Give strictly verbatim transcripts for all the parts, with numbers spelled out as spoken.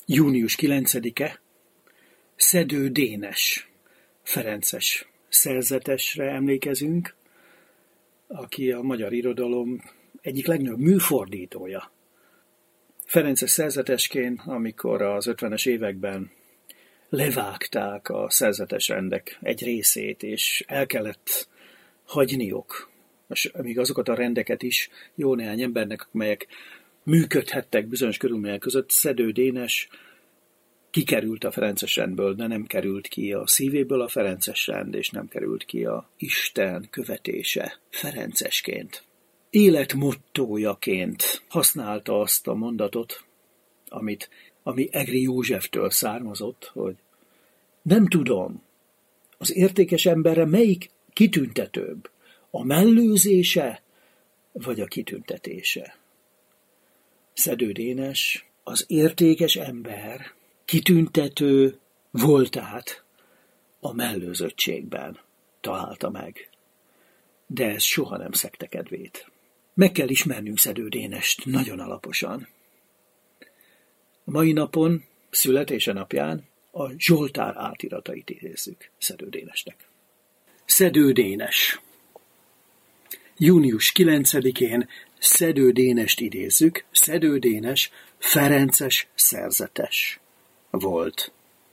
június kilencedike, Szedő Dénes, ferences szerzetesre emlékezünk, aki a magyar irodalom egyik legnagyobb műfordítója. Ferences szerzetesként, amikor az ötvenes években levágták a szerzetes rendek egy részét, és el kellett hagyniuk, és még azokat a rendeket is jó néhány embernek, amelyek működhettek bizonyos körülmények között, Szedő Dénes kikerült a ferences rendből, de nem került ki a szívéből a ferences rend, és nem került ki a Isten követése ferencesként. Életmottójaként használta azt a mondatot, amit, ami Egri Józseftől származott, hogy nem tudom, az értékes emberre melyik kitüntetőbb, a mellőzése vagy a kitüntetése. Szedő Dénes az értékes ember kitüntető voltát a mellőzöttségben találta meg, de ez soha nem szegte kedvét. Meg kell ismernünk Szedő Dénest nagyon alaposan. A mai napon, születése napján a Zsoltár átiratait idézzük Szedő Dénesnek. Szedő Dénes. június kilencedikén Szedő Dénest idézzük. Szedő Dénes ferences szerzetes volt.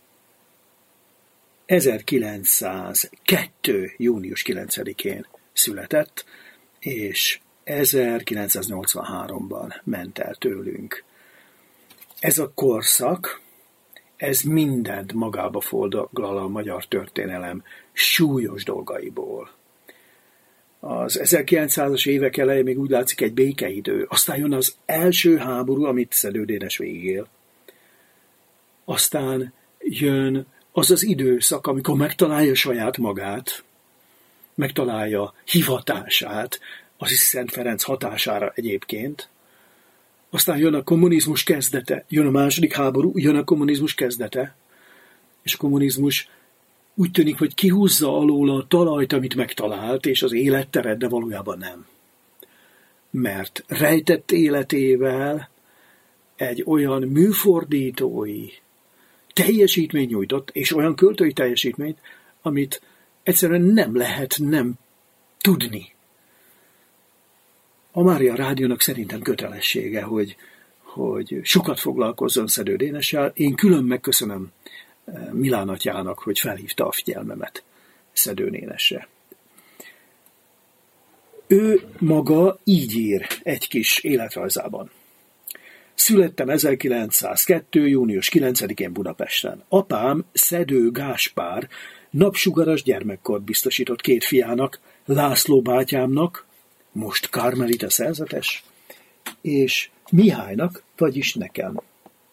ezerkilencszázkettő. június kilencedikén született, és ezerkilencszáznyolcvanháromban ment el tőlünk. Ez a korszak, ez mindent magába foglal a magyar történelem súlyos dolgaiból. Az ezerkilencszázas évek elején még úgy látszik egy békeidő, aztán jön az első háború, amit Szedő Dénes végigél. Aztán jön az az időszak, amikor megtalálja saját magát, megtalálja hivatását, az is Szent Ferenc hatására egyébként. Aztán jön a kommunizmus kezdete, jön a második háború, jön a kommunizmus kezdete, és a kommunizmus úgy tűnik, hogy kihúzza alól a talajt, amit megtalált, és az életteret, de valójában nem. Mert rejtett életével egy olyan műfordítói teljesítményt nyújtott, és olyan költői teljesítményt, amit egyszerűen nem lehet nem tudni. A Mária Rádiónak szerintem kötelessége, hogy, hogy sokat foglalkozzon Szedő Dénessel. Én külön megköszönöm Milán atyának, hogy felhívta a figyelmemet Szedő Dénesre. Ő maga így ír egy kis életrajzában. Születtem ezerkilencszázkettő. június kilencedikén Budapesten. Apám, Szedő Gáspár napsugaras gyermekkort biztosított két fiának, László bátyámnak, most karmelita szerzetes, és Mihálynak, vagyis nekem.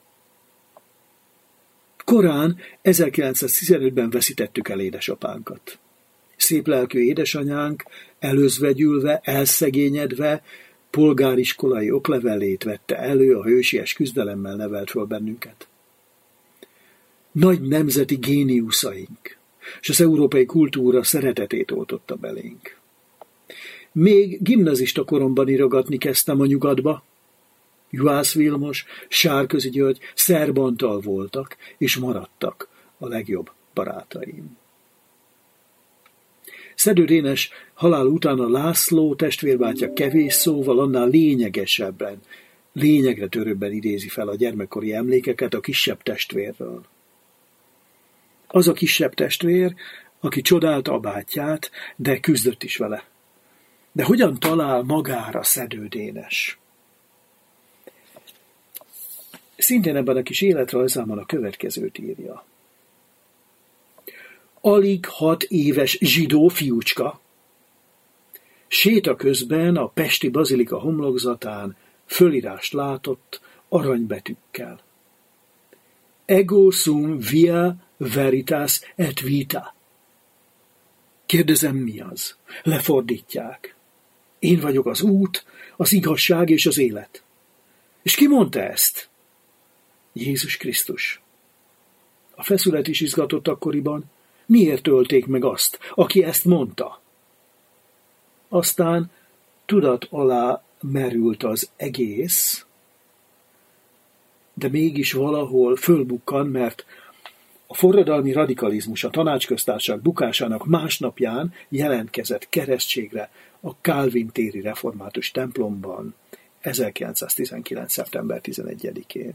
Korán ezerkilencszáztizenötben veszítettük el édesapánkat. Szép lelkű édesanyánk előzvegyülve, elszegényedve, polgáriskolai oklevelét vette elő, a hősies küzdelemmel nevelt föl bennünket. Nagy nemzeti géniuszaink, és az európai kultúra szeretetét oltotta belénk. Még gimnazista koromban írogatni kezdtem a nyugatba. Juhász Vilmos, Sárközi György, Szerb Antal voltak, és maradtak a legjobb barátaim. Szedő Dénes halál után a László testvérbátyja kevés szóval, annál lényegesebben, lényegre törőbben idézi fel a gyermekkori emlékeket a kisebb testvérről. Az a kisebb testvér, aki csodálta a bátyját, de küzdött is vele. De hogyan talál magára Szedő Dénes? Szintén ebben a kis életrajzában a következőt írja. Alig hat éves zsidó fiúcska séta közben a pesti bazilika homlokzatán fölirást látott aranybetűkkel. Ego sum via veritas et vita. Kérdezem, mi az? Lefordítják. Én vagyok az út, az igazság és az élet. És ki mondta ezt? Jézus Krisztus. A feszület is izgatott akkoriban. Miért ölték meg azt, aki ezt mondta? Aztán tudat alá merült az egész, de mégis valahol fölbukkan, mert a forradalmi radikalizmus a tanácsköztársaság bukásának másnapján jelentkezett keresztségre a Kálvin téri református templomban ezerkilencszáztizenkilenc. szeptember tizenegyedikén.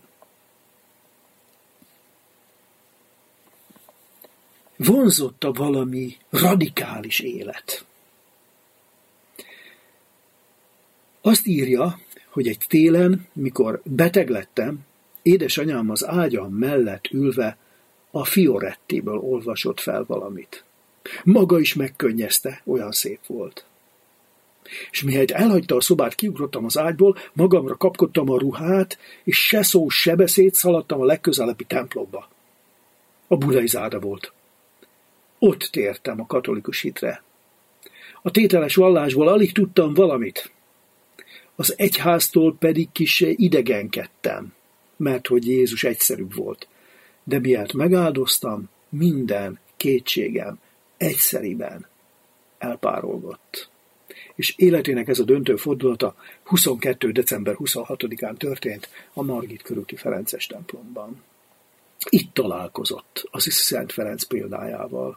Vonzotta valami radikális élet. Azt írja, hogy egy télen, mikor beteg lettem, édesanyám az ágyam mellett ülve a Fiorettiből olvasott fel valamit. Maga is megkönnyezte, olyan szép volt. És mihelyt elhagyta a szobát, kiugrottam az ágyból, magamra kapkodtam a ruhát, és se szó, se beszéd, szaladtam a legközelebbi templomba. A budai zárda volt. Ott tértem a katolikus hitre. A tételes vallásból alig tudtam valamit. Az egyháztól pedig kissé idegenkedtem, mert hogy Jézus egyszerűbb volt. De miért megáldoztam, minden kétségem egyszeriben elpárolgott. És életének ez a döntő fordulata huszonkettő december huszonhatodikán történt a Margit körúti Ferences templomban. Itt találkozott az Szent Ferenc példájával.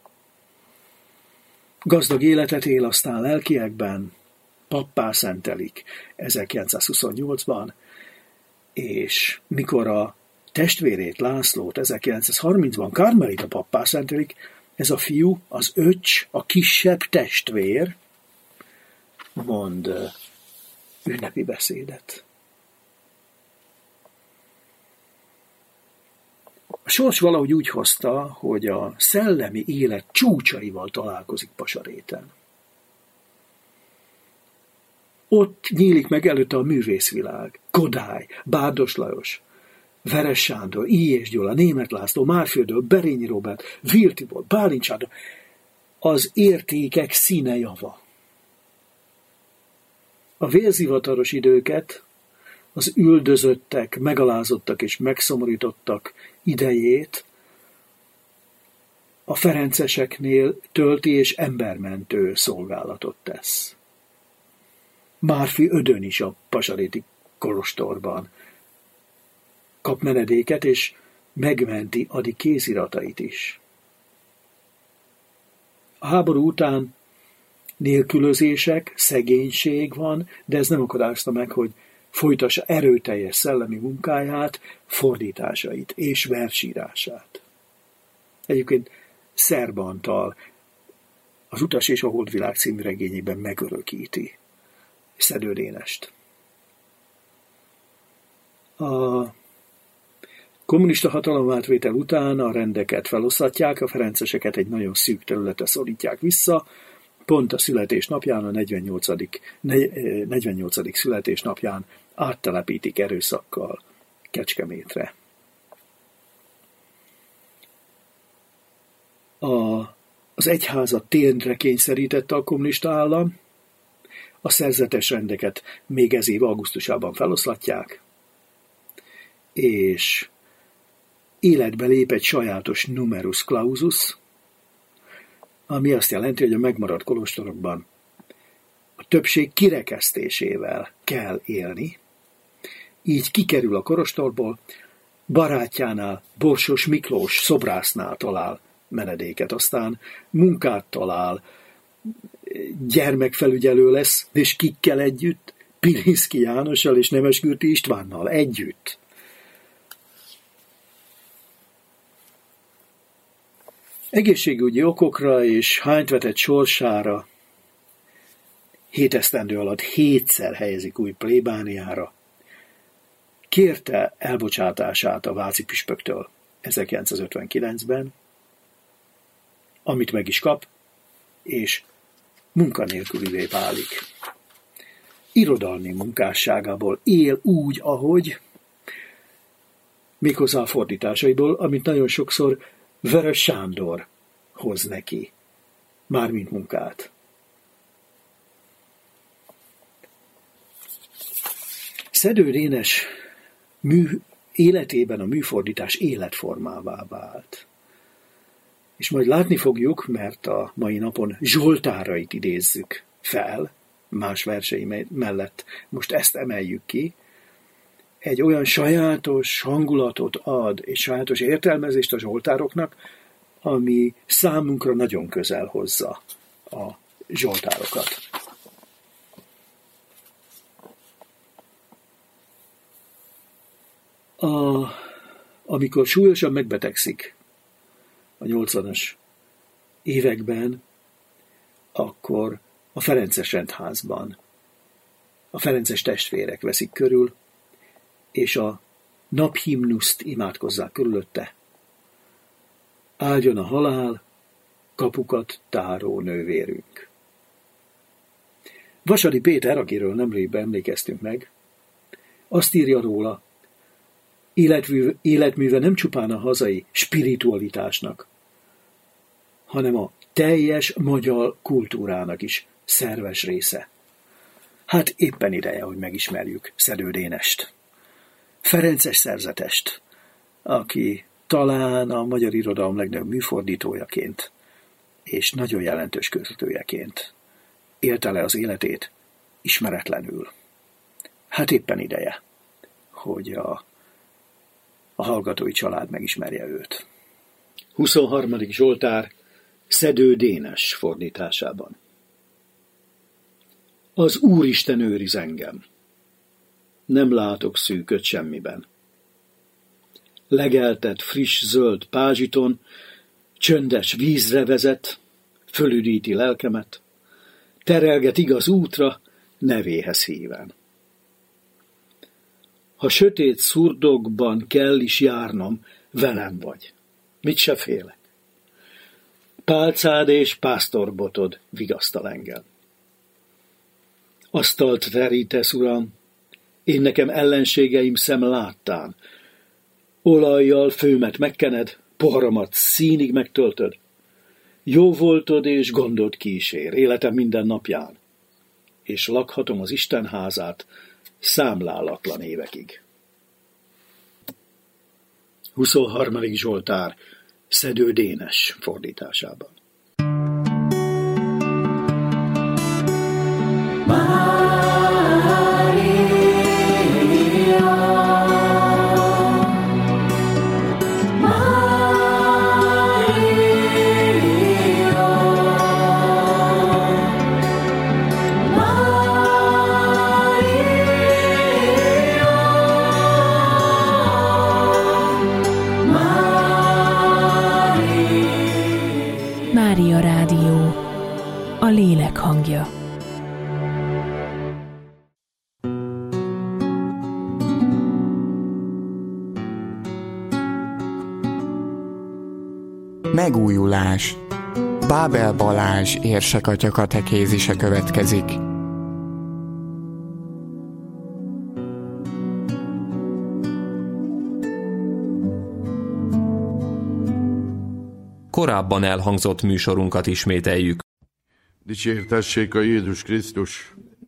Gazdag életet él aztán lelkiekben, pappá szentelik ezerkilencszázhuszonnyolcban, és mikor a testvérét, Lászlót ezerkilencszázharmincban karmelita pappá szentelik, ez a fiú, az öcs, a kisebb testvér, mond ünnepi beszédet. A sors valahogy úgy hozta, hogy a szellemi élet csúcsaival találkozik Pasaréten. Ott nyílik meg előtte a művészvilág. Kodály, Bárdos Lajos, Veres Sándor, Illyés Gyula, Németh László, Márföldő, Berényi Róbert, Vir Tibor, Bálint Sándor. Az értékek színe java. A vérzivataros időket, az üldözöttek, megalázottak és megszomorítottak idejét a ferenceseknél tölti és embermentő szolgálatot tesz. Márfi Ödön is a pasaréti kolostorban kap menedéket, és megmenti Ady kéziratait is. A háború után nélkülözések, szegénység van, de ez nem akadályozta meg, hogy folytassa erőteljes szellemi munkáját, fordításait és versírását. Egyébként Szerb Antal az Utas és a Holdvilág című regényében megörökíti Szedő Dénest. A kommunista hatalomátvétel után a rendeket feloszlatják, a ferenceseket egy nagyon szűk területre szorítják vissza, pont a születésnapján, a negyvennyolcadik negyvennyolcadik születésnapján áttelepítik erőszakkal Kecskemétre. A, az egyházat térdre kényszerítette a kommunista állam, a szerzetes rendeket még ez év augusztusában feloszlatják, és életbe lép egy sajátos numerus clausus, ami azt jelenti, hogy a megmaradt kolostorokban a többség kirekesztésével kell élni, így kikerül a kolostorból, barátjánál, Borsos Miklós szobrásznál talál menedéket, aztán munkát talál, gyermekfelügyelő lesz, és kikkel együtt? Pilinszky Jánossal és Nemesgürti Istvánnal együtt. Egészségügyi okokra és hányt vetett sorsára hét esztendő alatt hétszer helyezik új plébániára. Kérte elbocsátását a váci püspöktől ezerkilencszázötvenkilencben, amit meg is kap, és munkanélkülivé válik. Irodalmi munkásságából él úgy, ahogy, méghozzá a fordításaiból, amit nagyon sokszor Veres Sándor hoz neki, mármint munkát. Szedő Dénes mű, életében a műfordítás életformává vált. És majd látni fogjuk, mert a mai napon zsoltárait idézzük fel, más versei mellett most ezt emeljük ki, egy olyan sajátos hangulatot ad, és sajátos értelmezést a zsoltároknak, ami számunkra nagyon közel hozza a zsoltárokat. A, amikor súlyosan megbetegszik a nyolcvanas években, akkor a ferences rendházban a ferences testvérek veszik körül, és a naphimnuszt imádkozzák körülötte. Áldjon a halál, kapukat táró nővérünk. Vasadi Péter, akiről nemrég emlékeztünk meg, azt írja róla, életműve, életműve nem csupán a hazai spiritualitásnak, hanem a teljes magyar kultúrának is szerves része. Hát éppen ideje, hogy megismerjük Szedő Dénest, ferences szerzetest, aki talán a magyar irodalom legnagyobb műfordítójaként és nagyon jelentős költőjeként élte le az életét ismeretlenül. Hát éppen ideje, hogy a, a hallgatói család megismerje őt. huszonharmadik Zsoltár Szedő Dénes fordításában. Az Úristen őriz engem. Nem látok szűköt semmiben. Legeltet friss zöld pázsiton, csöndes vízre vezet, fölüdíti lelkemet, terelget igaz útra, nevéhez híven. Ha sötét szurdokban kell is járnom, velem vagy, mit se félek. Pálcád és pásztorbotod vigasztal engem. Asztalt terítesz, Uram, én nekem ellenségeim szem láttán. Olajjal főmet megkened, poharamat színig megtöltöd. Jó voltod és gondod kísér életem minden napján, és lakhatom az Isten házát számlálatlan évekig. huszonharmadik Zsoltár Szedő Dénes fordításában. Mária Rádió, a lélek hangja. Megújulás. Bábel Balázs érsekatya katekézise következik. Korábban elhangzott műsorunkat ismételjük. Dicsértessék a Jézus Krisztus!